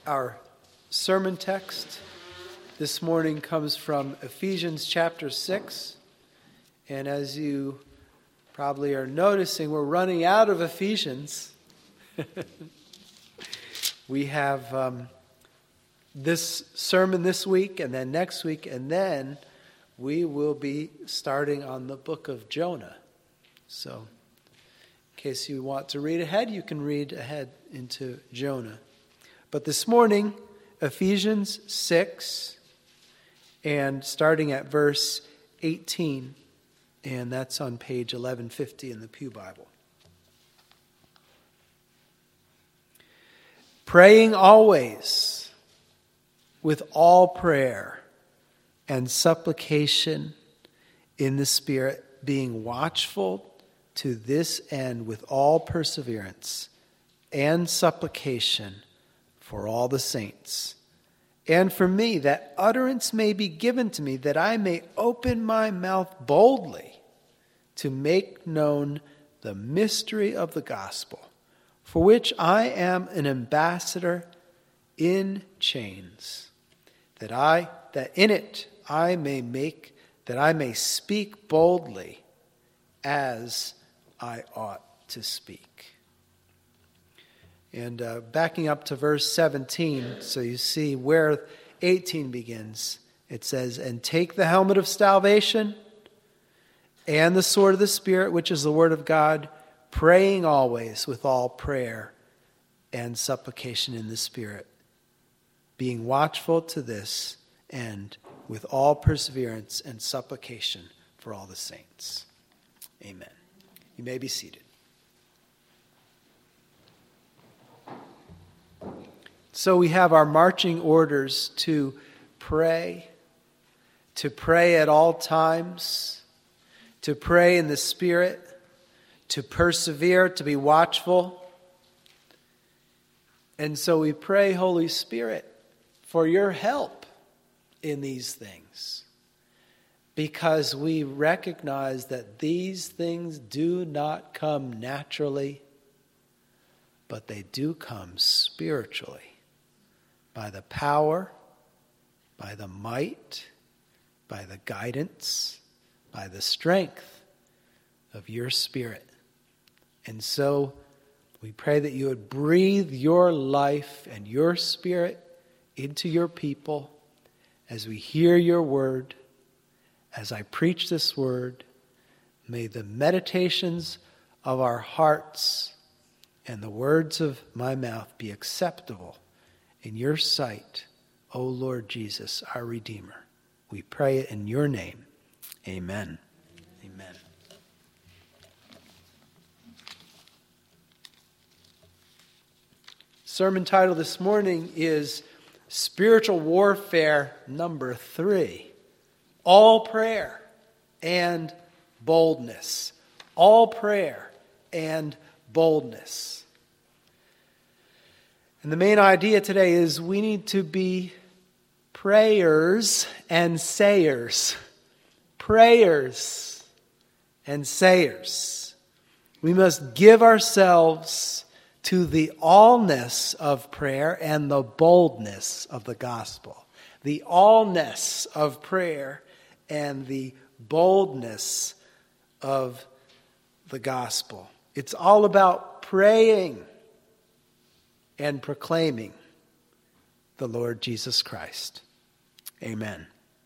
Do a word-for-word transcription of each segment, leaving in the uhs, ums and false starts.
Our sermon text this morning comes from Ephesians chapter six. And as you probably are noticing, we're running out of Ephesians. We have um, this sermon this week and then next week, and then we will be starting on the book of Jonah. So in case you want to read ahead, you can read ahead into Jonah. But this morning, Ephesians six, and starting at verse eighteen, and that's on page eleven fifty in the Pew Bible. Praying always with all prayer and supplication in the Spirit, being watchful to this end with all perseverance and supplication for all the saints, and for me, that utterance may be given to me, that I may open my mouth boldly to make known the mystery of the gospel, for which I am an ambassador in chains, that I that in it I may make that I may speak boldly as I ought to speak. And uh, backing up to verse seventeen, so you see where eighteen begins. It says, "And take the helmet of salvation and the sword of the Spirit, which is the word of God, praying always with all prayer and supplication in the Spirit, being watchful to this end with all perseverance and supplication for all the saints." Amen. You may be seated. So we have our marching orders to pray, to pray at all times, to pray in the Spirit, to persevere, to be watchful. And so we pray, Holy Spirit, for your help in these things, because we recognize that these things do not come naturally, but they do come spiritually. By the power, by the might, by the guidance, by the strength of your Spirit. And so we pray that you would breathe your life and your Spirit into your people as we hear your word, as I preach this word. May the meditations of our hearts and the words of my mouth be acceptable in your sight, O Lord Jesus, our Redeemer. We pray it in your name. Amen. Amen. Sermon title this morning is Spiritual Warfare number three. All prayer and boldness. All prayer and boldness. And the main idea today is we need to be prayers and sayers. Prayers and sayers. We must give ourselves to the allness of prayer and the boldness of the gospel. The allness of prayer and the boldness of the gospel. It's all about praying and proclaiming the Lord Jesus Christ. Amen.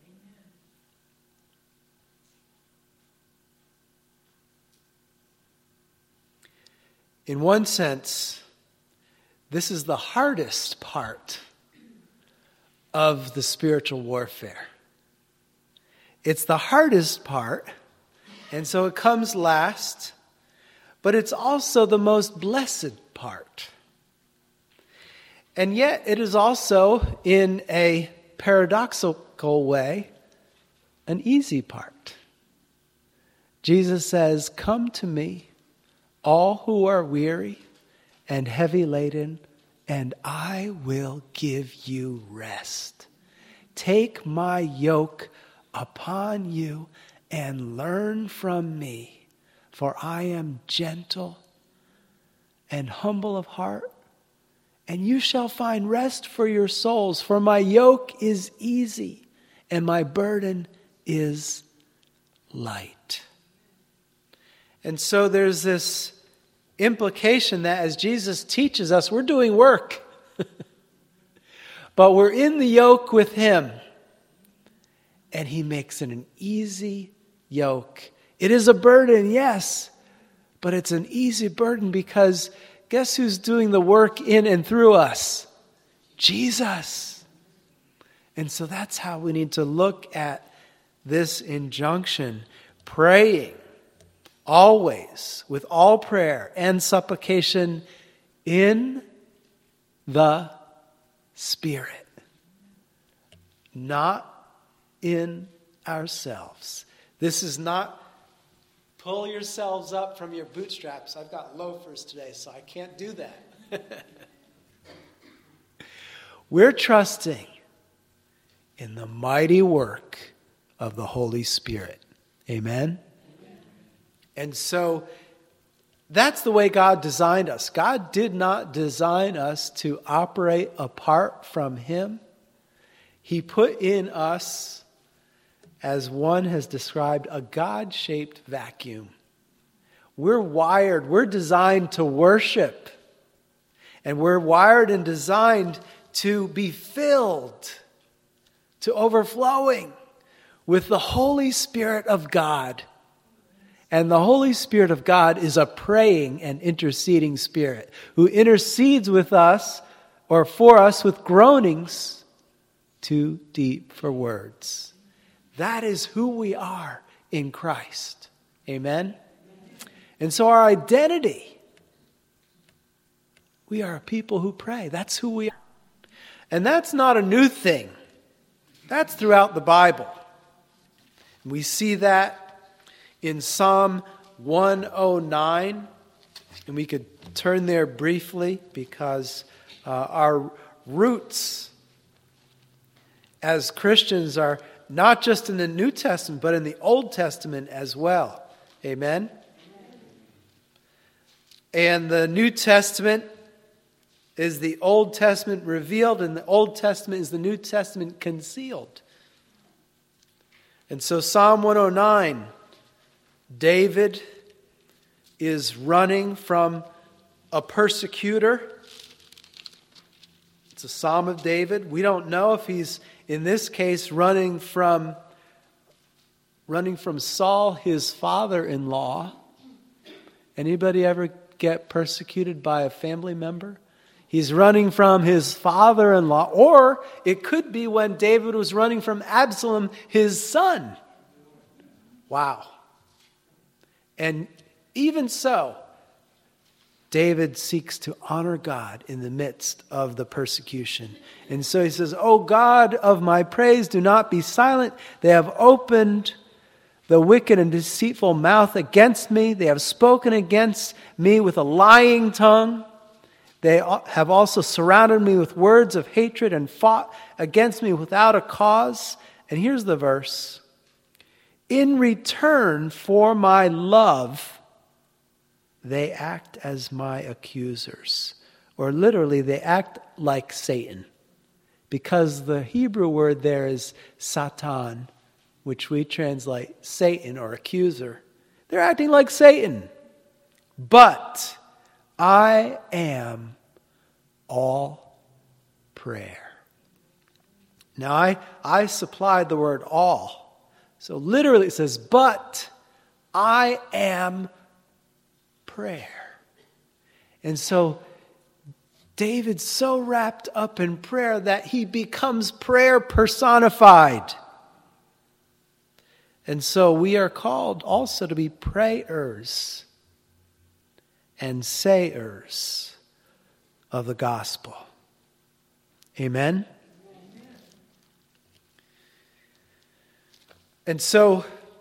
In one sense, this is the hardest part of the spiritual warfare. It's the hardest part, and so it comes last, but it's also the most blessed part. And yet it is also, in a paradoxical way, an easy part. Jesus says, "Come to me, all who are weary and heavy laden, and I will give you rest. Take my yoke upon you and learn from me, for I am gentle and humble of heart, and you shall find rest for your souls, for my yoke is easy and my burden is light. And so there's this implication that as Jesus teaches us, we're doing work. But we're in the yoke with him. And he makes it an easy yoke. It is a burden, yes. But it's an easy burden because guess who's doing the work in and through us? Jesus. And so that's how we need to look at this injunction. Praying always with all prayer and supplication in the Spirit, not in ourselves. This is not pull yourselves up from your bootstraps. I've got loafers today, so I can't do that. We're trusting in the mighty work of the Holy Spirit. Amen? Amen. And so that's the way God designed us. God did not design us to operate apart from him. He put in us, as one has described, a God-shaped vacuum. We're wired, we're designed to worship. And we're wired and designed to be filled to overflowing with the Holy Spirit of God. And the Holy Spirit of God is a praying and interceding spirit who intercedes with us or for us with groanings too deep for words. That is who we are in Christ. Amen? And so our identity, we are a people who pray. That's who we are. And that's not a new thing. That's throughout the Bible. We see that in Psalm one oh nine, and we could turn there briefly because uh, our roots as Christians are not just in the New Testament, but in the Old Testament as well. Amen? And the New Testament is the Old Testament revealed, and the Old Testament is the New Testament concealed. And so Psalm one oh nine, David is running from a persecutor. It's a Psalm of David. We don't know if he's, in this case, running from running from Saul, his father-in-law. Anybody ever get persecuted by a family member? He's running from his father-in-law. Or it could be when David was running from Absalom, his son. Wow. And even so, David seeks to honor God in the midst of the persecution. And so he says, "O God of my praise, do not be silent. They have opened the wicked and deceitful mouth against me. They have spoken against me with a lying tongue. They have also surrounded me with words of hatred and fought against me without a cause." And here's the verse. "In return for my love, they act as my accusers." Or literally, they act like Satan. Because the Hebrew word there is Satan, which we translate Satan or accuser. They're acting like Satan. But I am all prayer. Now, I, I supplied the word all. So literally it says, but I am prayer. And so David's so wrapped up in prayer that he becomes prayer personified. And so we are called also to be prayers and sayers of the gospel. Amen? And so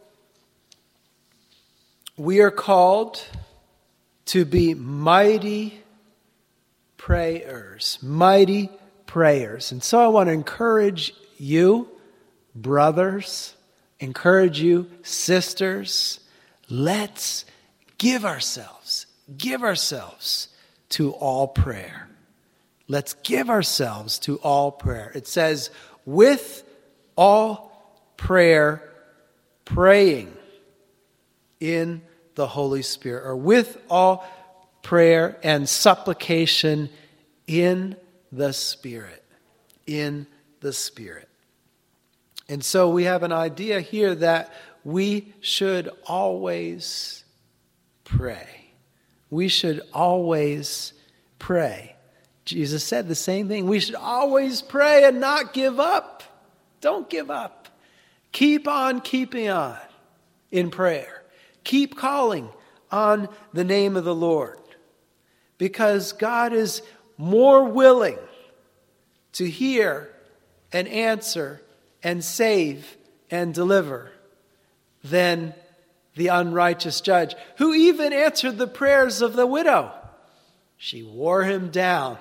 we are called to be mighty prayers, mighty prayers. And so I want to encourage you, brothers, encourage you, sisters, let's give ourselves, give ourselves to all prayer. Let's give ourselves to all prayer. It says, with all prayer, praying in the Holy Spirit, or with all prayer and supplication in the Spirit. In the Spirit. And so we have an idea here that we should always pray. We should always pray. Jesus said the same thing. We should always pray and not give up. Don't give up. Keep on keeping on in prayer. Keep calling on the name of the Lord. Because God is more willing to hear and answer and save and deliver than the unrighteous judge, who even answered the prayers of the widow. She wore him down.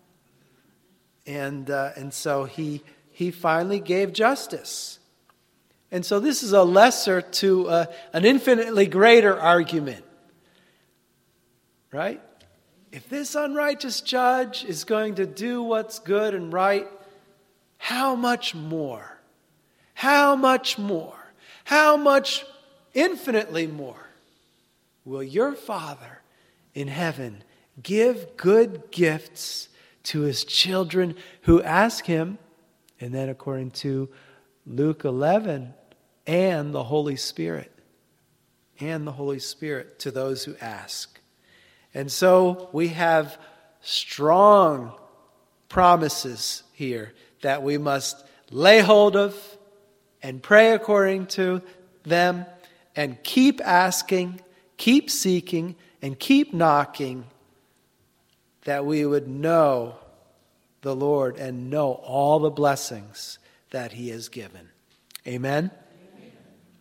And uh, and so he he finally gave justice. And so this is a lesser to uh, an infinitely greater argument. Right? If this unrighteous judge is going to do what's good and right, how much more? How much more? How much infinitely more will your Father in heaven give good gifts to his children who ask him? And then according to Luke eleven, and the Holy Spirit. And the Holy Spirit to those who ask. And so we have strong promises here that we must lay hold of and pray according to them and keep asking, keep seeking, and keep knocking, that we would know the Lord and know all the blessings that he has given. Amen? Amen.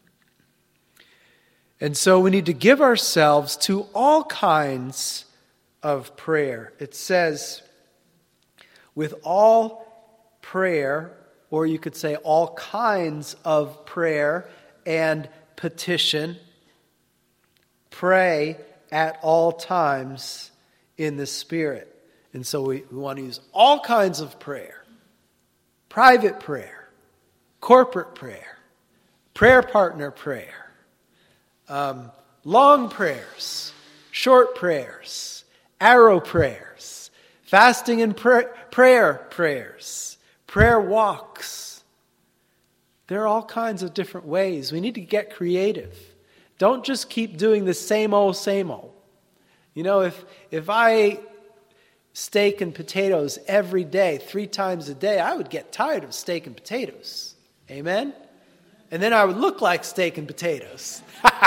And so we need to give ourselves to all kinds of prayer. It says, with all prayer, or you could say all kinds of prayer and petition, pray at all times in the Spirit. And so we, we want to use all kinds of prayer. Private prayer, corporate prayer, prayer partner prayer, um, long prayers, short prayers, arrow prayers, fasting and prayer, prayer prayers, prayer walks. There are all kinds of different ways. We need to get creative. Don't just keep doing the same old, same old. You know, if if I ate steak and potatoes every day, three times a day, I would get tired of steak and potatoes. Amen? And then I would look like steak and potatoes.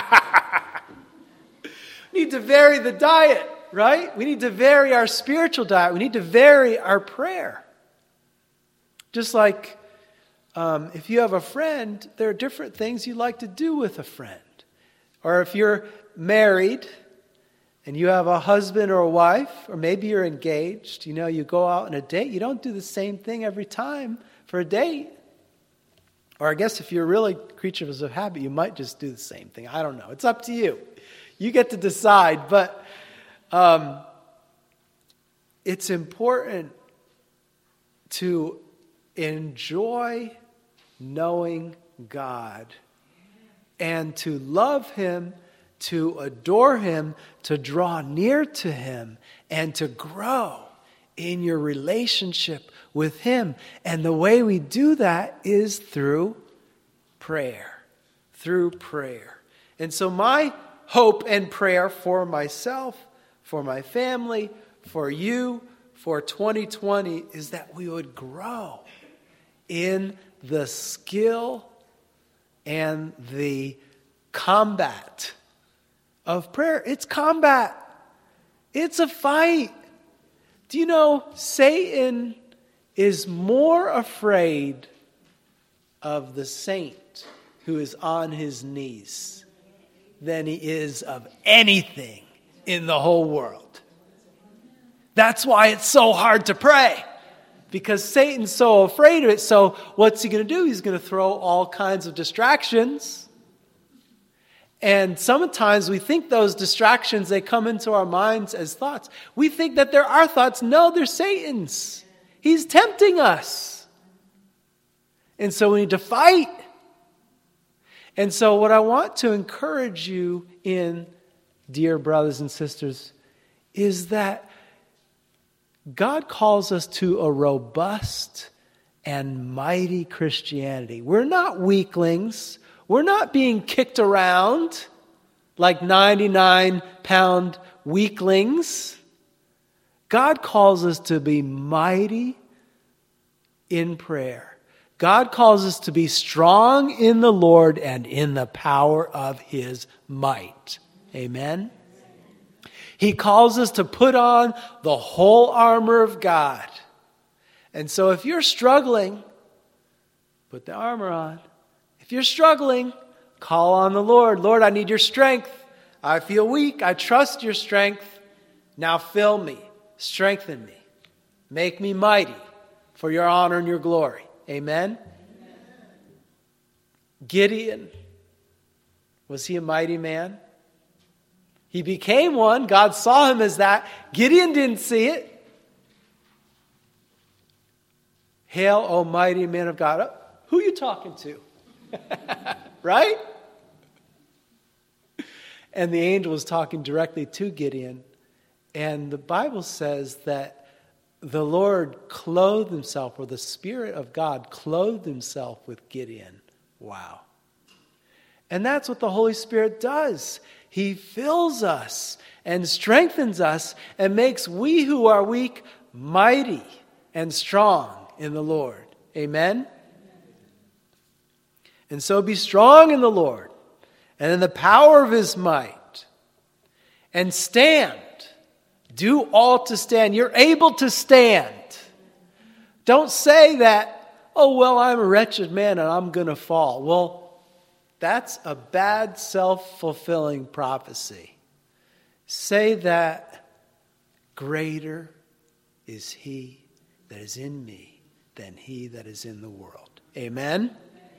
We need to vary the diet, right? We need to vary our spiritual diet. We need to vary our prayer. Just like um, if you have a friend, there are different things you like to do with a friend. Or if you're married and you have a husband or a wife, or maybe you're engaged, you know, you go out on a date, you don't do the same thing every time for a date. Or I guess if you're really creatures of habit, you might just do the same thing. I don't know. It's up to you. You get to decide. But um, it's important to enjoy knowing God and to love him, to adore him, to draw near to him, and to grow in your relationship with him. And the way we do that is through prayer. Through prayer. And so my hope and prayer for myself, for my family, for you, for twenty twenty is that we would grow in the skill and the combat of prayer. It's combat. It's a fight. Do you know Satan is more afraid of the saint who is on his knees than he is of anything in the whole world? That's why it's so hard to pray. Because Satan's so afraid of it. So what's he going to do? He's going to throw all kinds of distractions. And sometimes we think those distractions, they come into our minds as thoughts. We think that they're our thoughts. No, they're Satan's. He's tempting us. And so we need to fight. And so what I want to encourage you in, dear brothers and sisters, is that God calls us to a robust and mighty Christianity. We're not weaklings. We're not being kicked around like ninety-nine pound weaklings. God calls us to be mighty in prayer. God calls us to be strong in the Lord and in the power of His might. Amen? He calls us to put on the whole armor of God. And so if you're struggling, put the armor on. If you're struggling, call on the Lord. Lord, I need your strength. I feel weak. I trust your strength. Now fill me. Strengthen me. Make me mighty for your honor and your glory. Amen? Amen. Gideon, was he a mighty man? He became one. God saw him as that. Gideon didn't see it. Hail, O mighty man of God. Oh, who are you talking to? Right? And the angel was talking directly to Gideon. And the Bible says that the Lord clothed himself, or the Spirit of God clothed himself with Gideon. Wow. And that's what the Holy Spirit does. He fills us and strengthens us and makes we who are weak mighty and strong in the Lord. Amen? And so be strong in the Lord and in the power of His might. And stand. Do all to stand. You're able to stand. Don't say that, oh, well, I'm a wretched man and I'm going to fall. Well, that's a bad self-fulfilling prophecy. Say that greater is He that is in me than he that is in the world. Amen?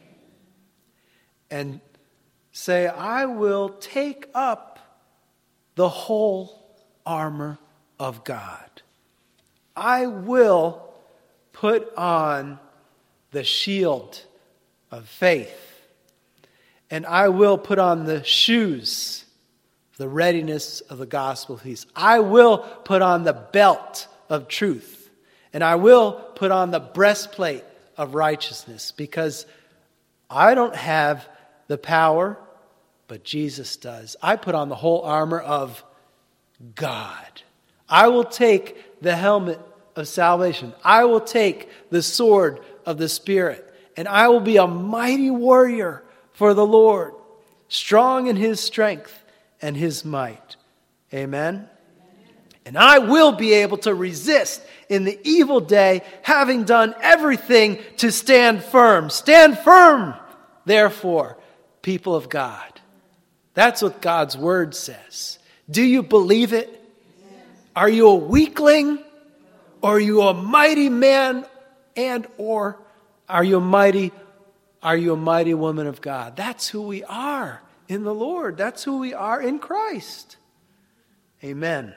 And say, I will take up the whole armor of God. I will put on the shield of faith. And I will put on the shoes, the readiness of the gospel of peace. I will put on the belt of truth. And I will put on the breastplate of righteousness, because I don't have the power, but Jesus does. I put on the whole armor of God. I will take the helmet of salvation. I will take the sword of the Spirit, and I will be a mighty warrior for the Lord, strong in His strength and His might. Amen? And I will be able to resist in the evil day, having done everything to stand firm. Stand firm, therefore, people of God. That's what God's word says. Do you believe it? Yes. Are you a weakling? Or are you a mighty man? And or are you a mighty, are you a mighty woman of God? That's who we are in the Lord. That's who we are in Christ. Amen.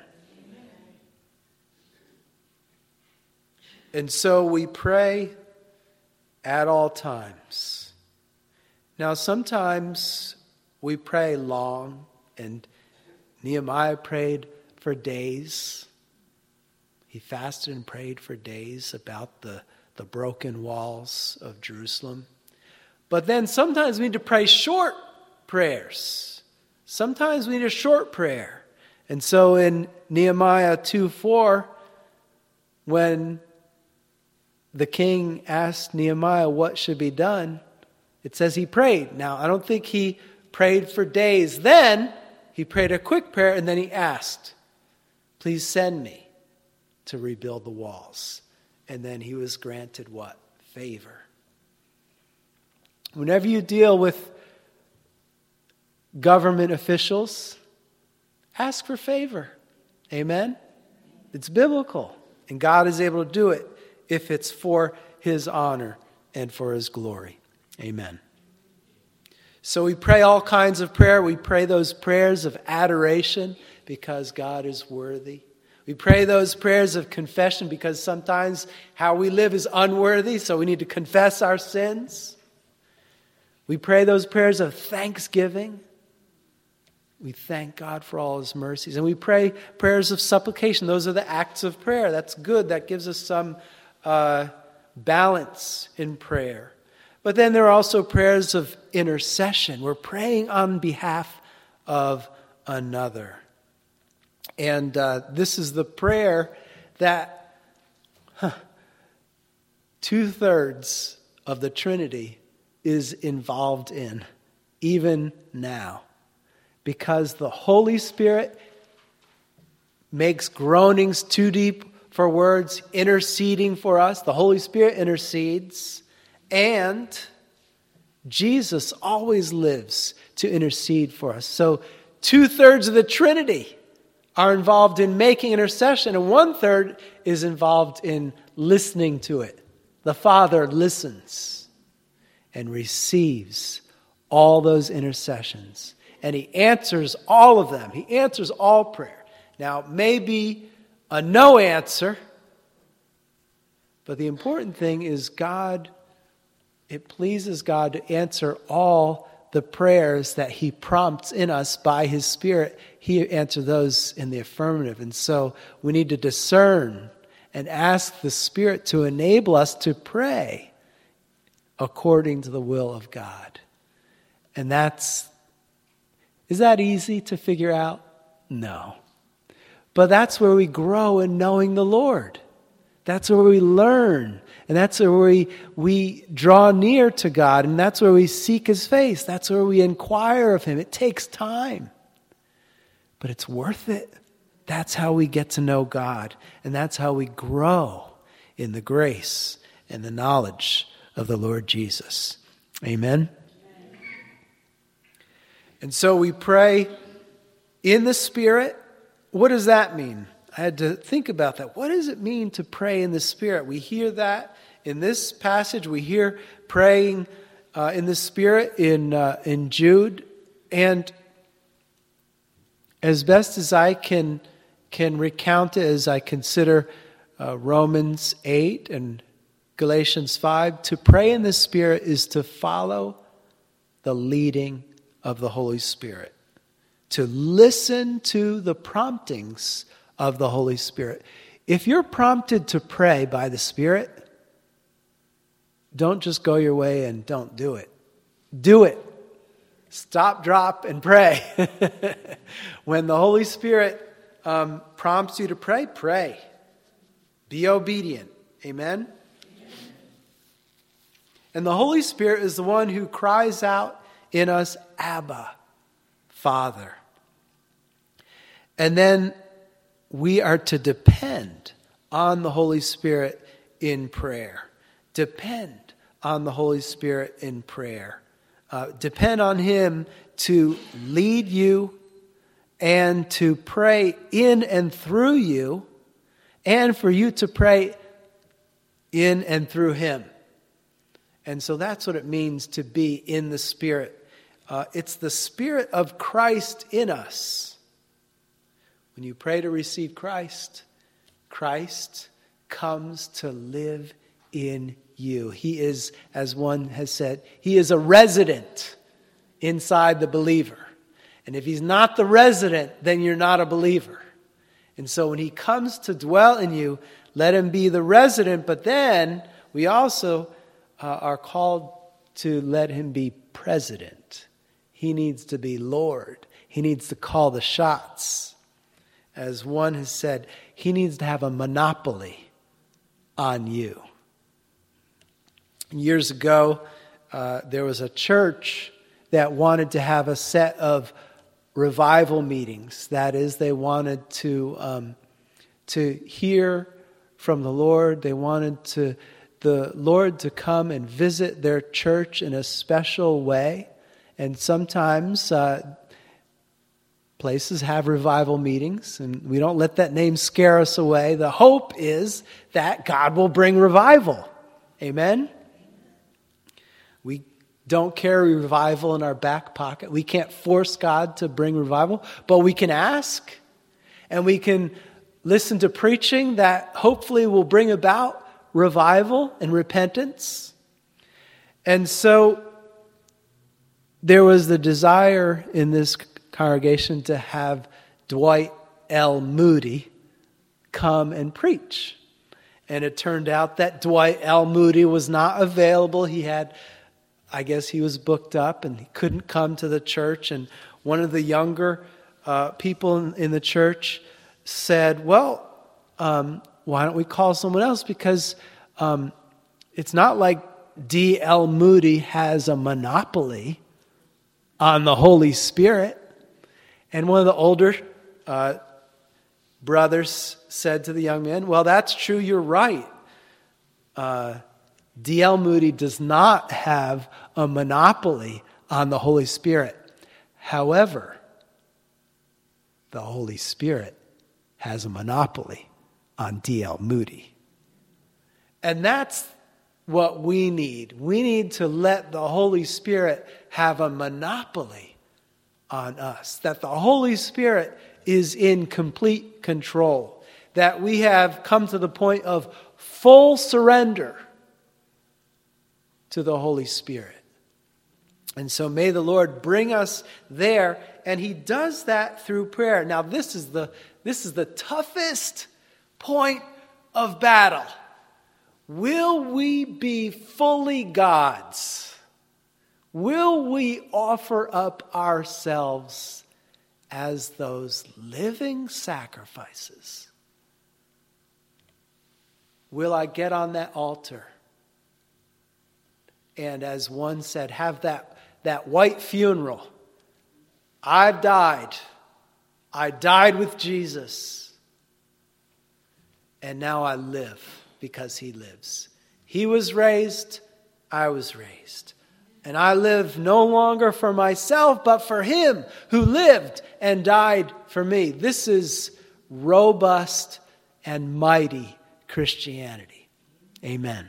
And so we pray at all times. Now, sometimes we pray long, and Nehemiah prayed for days. He fasted and prayed for days about the, the broken walls of Jerusalem. But then sometimes we need to pray short prayers. Sometimes we need a short prayer. And so in Nehemiah two four, when the king asked Nehemiah what should be done, it says he prayed. Now, I don't think he prayed for days. Then he prayed a quick prayer, and then he asked, please send me to rebuild the walls. And then he was granted what? Favor. Whenever you deal with government officials, ask for favor. Amen? It's biblical. And God is able to do it if it's for His honor and for His glory. Amen. So we pray all kinds of prayer. We pray those prayers of adoration because God is worthy. We pray those prayers of confession because sometimes how we live is unworthy, so we need to confess our sins. We pray those prayers of thanksgiving. We thank God for all His mercies. And we pray prayers of supplication. Those are the acts of prayer. That's good. That gives us some uh, balance in prayer. But then there are also prayers of intercession. We're praying on behalf of another. And uh, this is the prayer that huh, two-thirds of the Trinity is involved in, even now. Because the Holy Spirit makes groanings too deep for words, interceding for us. The Holy Spirit intercedes. And Jesus always lives to intercede for us. So two-thirds of the Trinity are involved in making intercession, and one-third is involved in listening to it. The Father listens and receives all those intercessions. And He answers all of them. He answers all prayer. Now, maybe a no answer, but the important thing is God, it pleases God to answer all the prayers that He prompts in us by His Spirit. He answers those in the affirmative. And so we need to discern and ask the Spirit to enable us to pray according to the will of God. And that's, is that easy to figure out? No. But that's where we grow in knowing the Lord. That's where we learn. And that's where we, we draw near to God. And that's where we seek His face. That's where we inquire of Him. It takes time. But it's worth it. That's how we get to know God. And that's how we grow in the grace and the knowledge of the Lord Jesus. Amen? Amen. And so we pray in the Spirit. What does that mean? I had to think about that. What does it mean to pray in the Spirit? We hear that in this passage. We hear praying uh, in the Spirit in uh, in Jude. And as best as I can can recount it, as I consider uh, Romans eight and Galatians five, to pray in the Spirit is to follow the leading of the Holy Spirit. To listen to the promptings of the Holy Spirit. If you're prompted to pray by the Spirit, don't just go your way and don't do it. Do it. Stop, drop, and pray. When the Holy Spirit um, prompts you to pray, pray. Be obedient. Amen? And the Holy Spirit is the one who cries out in us, Abba, Father. And then we are to depend on the Holy Spirit in prayer. Depend on the Holy Spirit in prayer. Uh, depend on Him to lead you and to pray in and through you, and for you to pray in and through Him. And so that's what it means to be in the Spirit. Uh, it's the Spirit of Christ in us. When you pray to receive Christ, Christ comes to live in you. He is, as one has said, He is a resident inside the believer. And if He's not the resident, then you're not a believer. And so when He comes to dwell in you, let Him be the resident. But then we also uh, are called to let Him be president. He needs to be Lord. He needs to call the shots. As one has said, He needs to have a monopoly on you. Years ago, uh, there was a church that wanted to have a set of revival meetings. That is, they wanted to um, to hear from the Lord. They wanted to the Lord to come and visit their church in a special way. And sometimes uh, places have revival meetings, and we don't let that name scare us away. The hope is that God will bring revival. Amen? We don't carry revival in our back pocket. We can't force God to bring revival, but we can ask, and we can listen to preaching that hopefully will bring about revival and repentance. And so there was the desire in this congregation to have Dwight L. Moody come and preach. And it turned out that Dwight L. Moody was not available. He had, I guess he was booked up and he couldn't come to the church. And one of the younger uh, people in, in the church said, well, um, why don't we call someone else? Because um, it's not like D L. Moody has a monopoly on the Holy Spirit. And one of the older uh, brothers said to the young man, well, that's true, you're right. Uh, D L. Moody does not have a monopoly on the Holy Spirit. However, the Holy Spirit has a monopoly on D L. Moody. And that's what we need. We need to let the Holy Spirit have a monopoly on us. That the Holy Spirit is in complete control. That we have come to the point of full surrender to the Holy Spirit. And so may the Lord bring us there, and He does that through prayer. Now this is the this is the toughest point of battle. Will we be fully God's? Will we offer up ourselves as those living sacrifices? Will I get on that altar? And as one said, have that, that white funeral. I've died. I died with Jesus. And now I live because He lives. He was raised, I was raised. And I live no longer for myself, but for Him who lived and died for me. This is robust and mighty Christianity. Amen.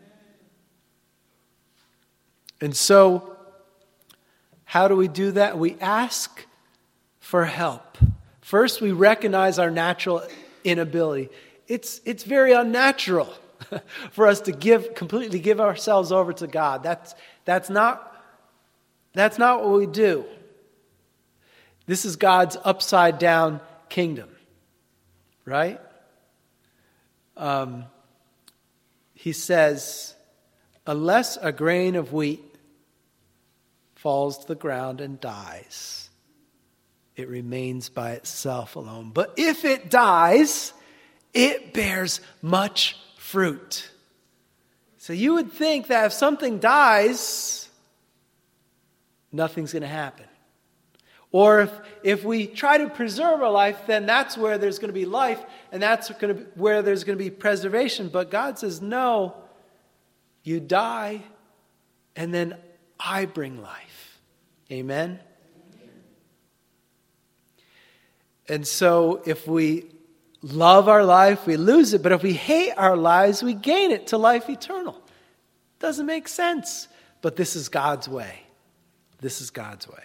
And so, how do we do that? We ask for help. First, we recognize our natural inability. It's, it's very unnatural for us to give completely give ourselves over to God. That's, that's, not, that's not what we do. This is God's upside down kingdom, right? Um, he says, unless a grain of wheat falls to the ground and dies, it remains by itself alone. But if it dies, it bears much fruit. So you would think that if something dies, nothing's going to happen. Or if, if we try to preserve our life, then that's where there's going to be life, and that's going to be where there's going to be preservation. But God says, no, you die, and then I bring life. Amen? And so if we love our life, we lose it. But if we hate our lives, we gain it to life eternal. Doesn't make sense. But this is God's way. This is God's way.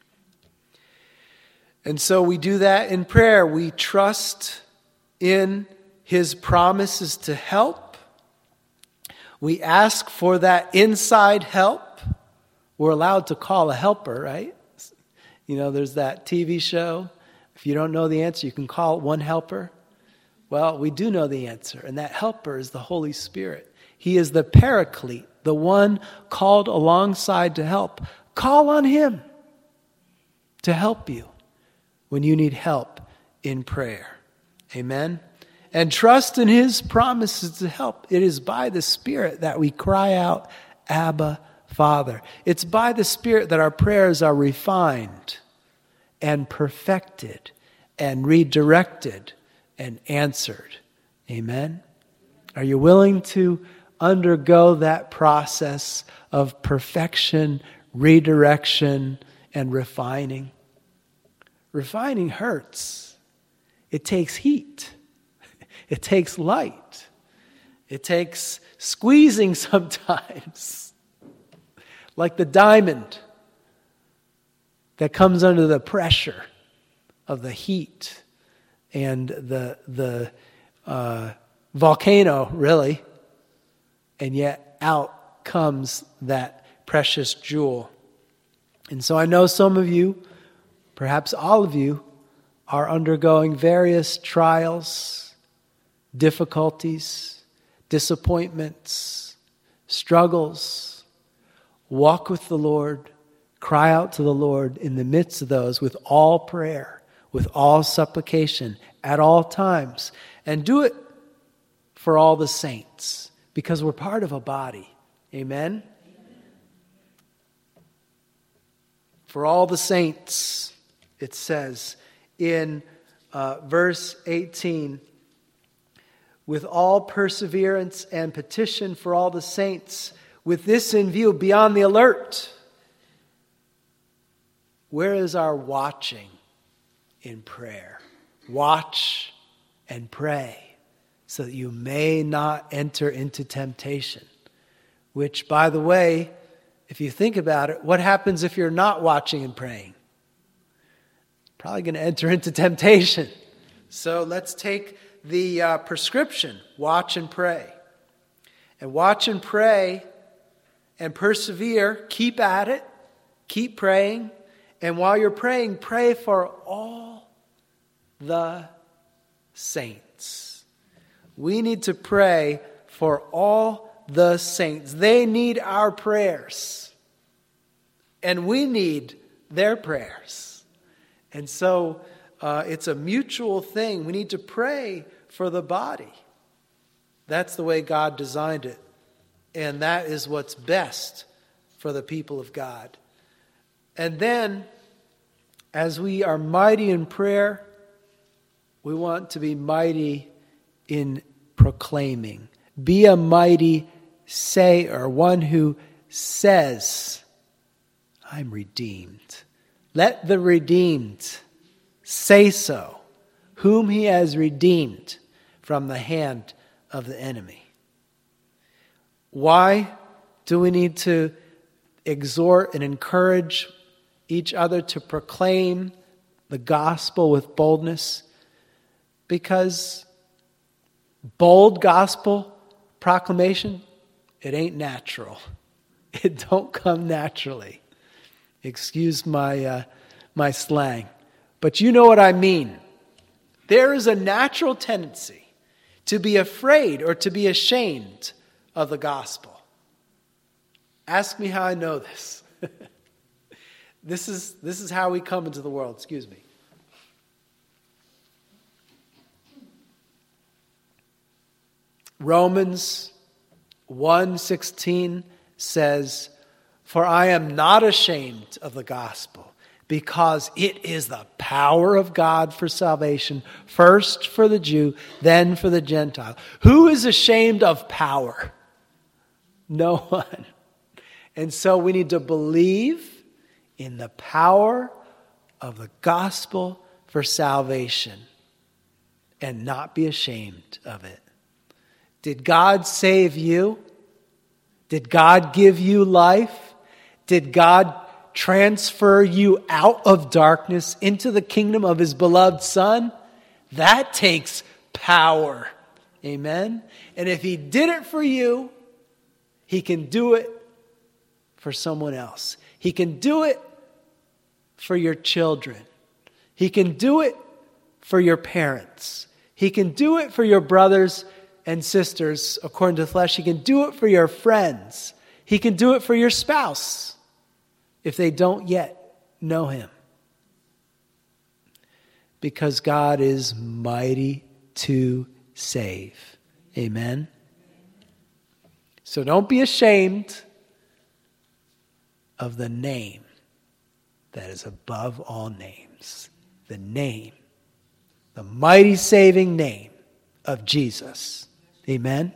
And so we do that in prayer. We trust in His promises to help. We ask for that inside help. We're allowed to call a helper, right? You know, there's that T V show. If you don't know the answer, you can call one helper. Well, we do know the answer, and that helper is the Holy Spirit. He is the paraclete, the one called alongside to help. Call on Him to help you when you need help in prayer. Amen? And trust in His promises to help. It is by the Spirit that we cry out, Abba, Father. It's by the Spirit that our prayers are refined and perfected and redirected and answered. Amen? Are you willing to undergo that process of perfection, redirection, and refining? Refining hurts. It takes heat. It takes light. It takes squeezing sometimes. like the diamond that comes under the pressure of the heat and the the uh, volcano, really, and yet out comes that precious jewel. And so I know some of you, perhaps all of you, are undergoing various trials, difficulties, disappointments, struggles. Walk with the Lord, cry out to the Lord in the midst of those with all prayer, with all supplication, at all times. And do it for all the saints, because we're part of a body. Amen? For all the saints, it says in uh, verse eighteen, with all perseverance and petition for all the saints, with this in view, be on the alert. Where is our watching in prayer? Watch and pray so that you may not enter into temptation. Which, by the way, if you think about it, what happens if you're not watching and praying? Probably going to enter into temptation. So let's take the uh, prescription, watch and pray. And watch and pray and persevere, keep at it, keep praying. And while you're praying, pray for all the saints. We need to pray for all the saints. They need our prayers. And we need their prayers. And so uh, it's a mutual thing. We need to pray for the body. That's the way God designed it. And that is what's best for the people of God. And then, as we are mighty in prayer, we want to be mighty in proclaiming. Be a mighty sayer, one who says, I'm redeemed. Let the redeemed say so, whom he has redeemed from the hand of the enemy. Why do we need to exhort and encourage each other to proclaim the gospel with boldness? Because bold gospel proclamation, it ain't natural. It don't come naturally. Excuse my uh, my slang. But you know what I mean. There is a natural tendency to be afraid or to be ashamed of the gospel. Ask me how I know this. This is this is how we come into the world. Excuse me. Romans one sixteen says, for I am not ashamed of the gospel, because it is the power of God for salvation, first for the Jew, then for the Gentile. Who is ashamed of power? No one. And so we need to believe in the power of the gospel for salvation and not be ashamed of it. Did God save you? Did God give you life? Did God transfer you out of darkness into the kingdom of his beloved Son? That takes power. Amen? And if he did it for you, he can do it for someone else. He can do it for your children. He can do it for your parents. He can do it for your brothers and sisters according to the flesh. He can do it for your friends. He can do it for your spouse if they don't yet know him. Because God is mighty to save. Amen? So don't be ashamed of the name that is above all names. The name, the mighty saving name of Jesus. Amen?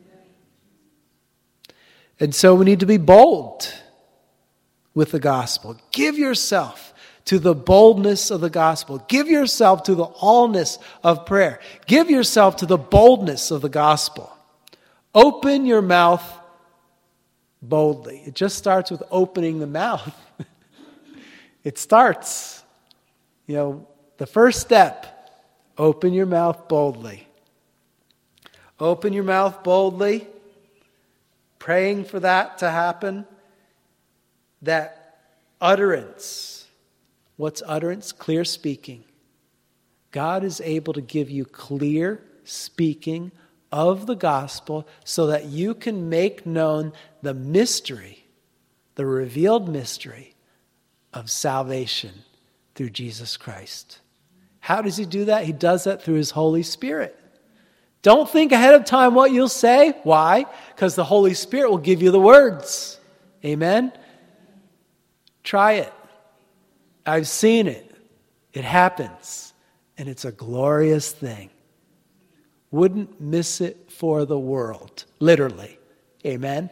And so we need to be bold with the gospel. Give yourself to the boldness of the gospel. Give yourself to the allness of prayer. Give yourself to the boldness of the gospel. Open your mouth boldly. It just starts with opening the mouth. It starts, you know, the first step, open your mouth boldly. Open your mouth boldly, praying for that to happen. That utterance. What's utterance? Clear speaking. God is able to give you clear speaking of the gospel so that you can make known the mystery, the revealed mystery of salvation through Jesus Christ. How does he do that? He does that through his Holy Spirit. Don't think ahead of time what you'll say. Why? Because the Holy Spirit will give you the words. Amen? Try it. I've seen it. It happens. And it's a glorious thing. Wouldn't miss it for the world. Literally. Amen?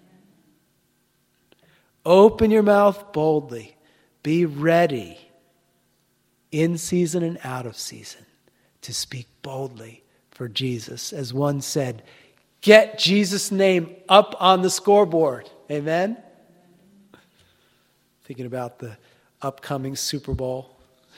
Open your mouth boldly. Be ready in season and out of season to speak boldly for Jesus. As one said, get Jesus' name up on the scoreboard. Amen? Thinking about the upcoming Super Bowl.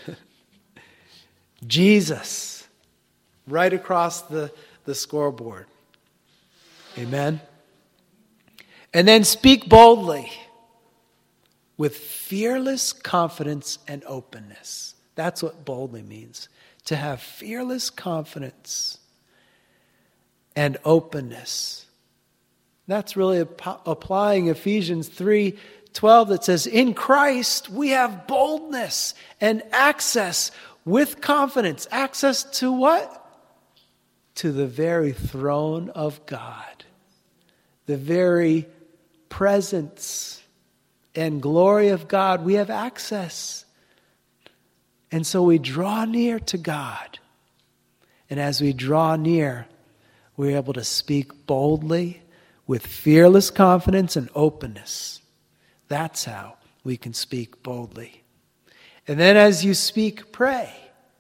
Jesus, right across the, the scoreboard. Amen? And then speak boldly with fearless confidence and openness. That's what boldly means. To have fearless confidence and openness. That's really ap- applying Ephesians three twelve that says, in Christ we have boldness and access with confidence. Access to what? To the very throne of God. The very presence and glory of God. We have access. And so we draw near to God. And as we draw near, we're able to speak boldly with fearless confidence and openness. That's how we can speak boldly. And then as you speak, pray.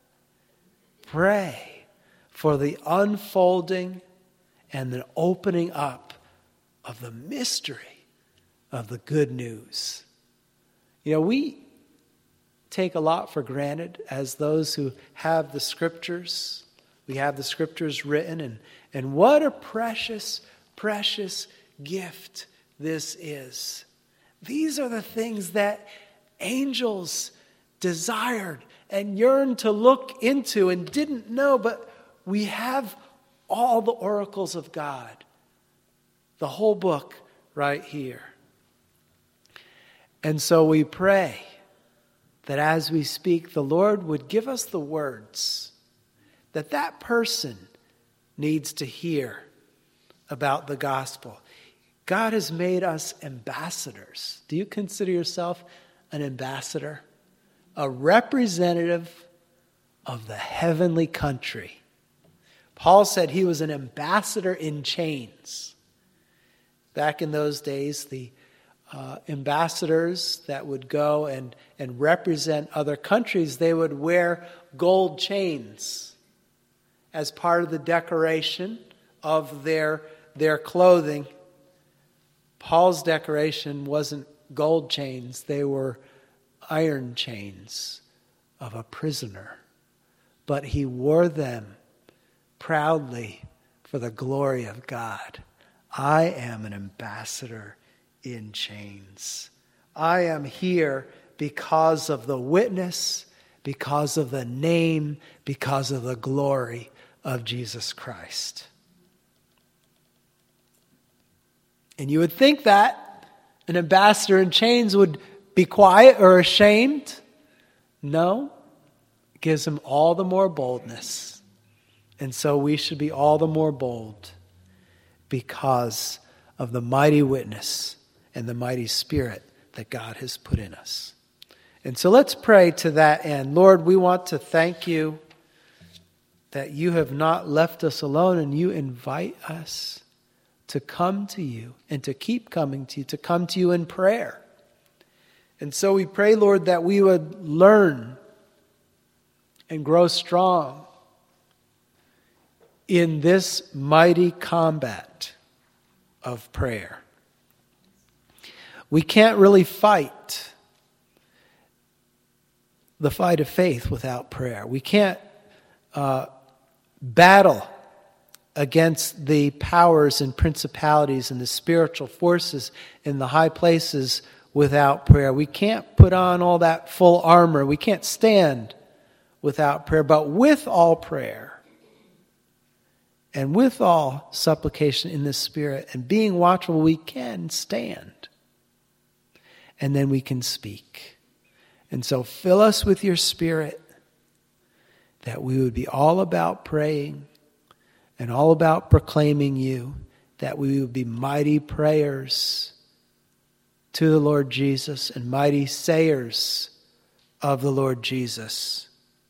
Pray for the unfolding and the opening up of the mystery of the good news. You know, we take a lot for granted as those who have the scriptures. We have the scriptures written, and, and what a precious, precious gift this is. These are the things that angels desired and yearned to look into and didn't know, but we have all the oracles of God. The whole book right here. And so we pray that as we speak, the Lord would give us the words that that person needs to hear about the gospel. God has made us ambassadors. Do you consider yourself an ambassador? A representative of the heavenly country. Paul said he was an ambassador in chains. Back in those days, the uh, ambassadors that would go and, and represent other countries, they would wear gold chains as part of the decoration of their, their clothing. Paul's decoration wasn't gold chains, they were iron chains of a prisoner. But he wore them proudly for the glory of God. I am an ambassador in chains. I am here because of the witness, because of the name, because of the glory of Jesus Christ. And you would think that an ambassador in chains would be quiet or ashamed. No, it gives him all the more boldness. And so we should be all the more bold because of the mighty witness and the mighty spirit that God has put in us. And so let's pray to that end. Lord, we want to thank you that you have not left us alone, and you invite us to come to you and to keep coming to you, to come to you in prayer. And so we pray, Lord, that we would learn and grow strong in this mighty combat of prayer. We can't really fight the fight of faith without prayer. We can't uh, battle against the powers and principalities and the spiritual forces in the high places without prayer. We can't put on all that full armor. We can't stand without prayer. But with all prayer and with all supplication in the Spirit and being watchful, we can stand. And then we can speak. And so fill us with your Spirit, that we would be all about praying and all about proclaiming you, that we would be mighty prayers to the Lord Jesus and mighty sayers of the Lord Jesus.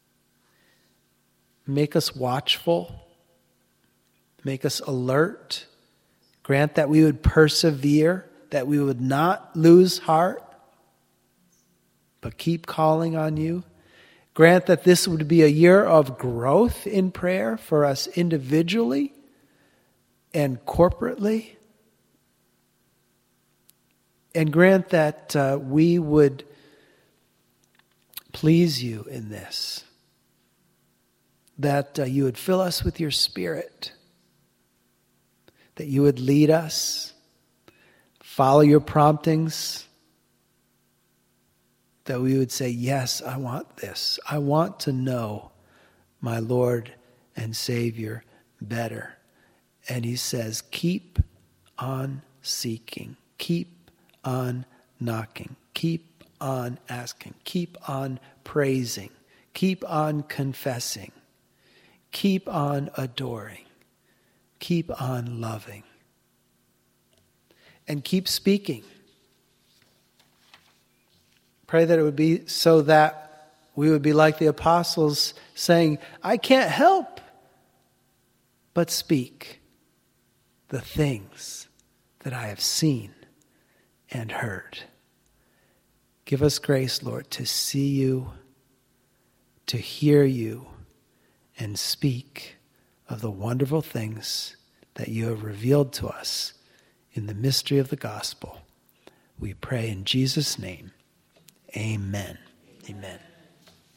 Make us watchful. Make us alert. Grant that we would persevere, that we would not lose heart, but keep calling on you. Grant that this would be a year of growth in prayer for us individually and corporately. And grant that uh, we would please you in this. That uh, you would fill us with your Spirit. That you would lead us. Follow your promptings. That we would say, yes, I want this. I want to know my Lord and Savior better. And he says, keep on seeking. Keep on knocking. Keep on asking. Keep on praising. Keep on confessing. Keep on adoring. Keep on loving. And keep speaking. Pray that it would be so that we would be like the apostles saying, I can't help but speak the things that I have seen and heard. Give us grace, Lord, to see you, to hear you, and speak of the wonderful things that you have revealed to us in the mystery of the gospel. We pray in Jesus' name. Amen. Amen.